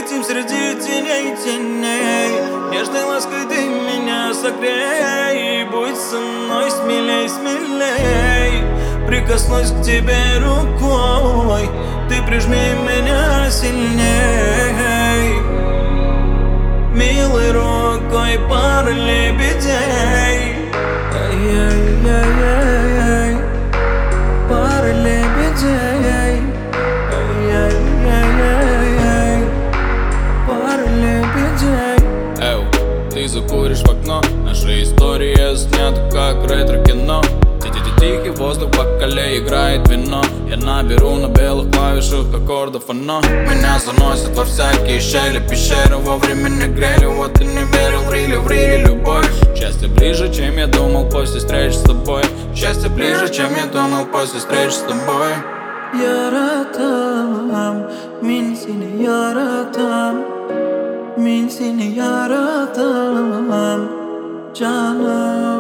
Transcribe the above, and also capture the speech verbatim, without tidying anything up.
летим среди теней, теней. Нежной лаской ты меня согрей. Будь со мной смелей, смелей. Прикоснусь к тебе рукой, ты прижми меня сильней. Милой рукой пара лебедей. Ай-яй-яй-яй, пара лебедей. Ай-яй-яй-яй, пара лебедей. Эу, ты закуришь в окно, наша история снята как ретро-кино. Тихий воздух, в бокале играет вино. Я наберу на белых клавишах аккордов оно. Меня заносит во всякие щели пещеры. Вовремя не грели, вот и не верил в рили, в рили любовь. Счастье ближе, чем я думал после встречи с тобой. Счастье ближе, чем я думал после встречи с тобой. Yaratam, min seni yaratam, min seni yaratam, canım.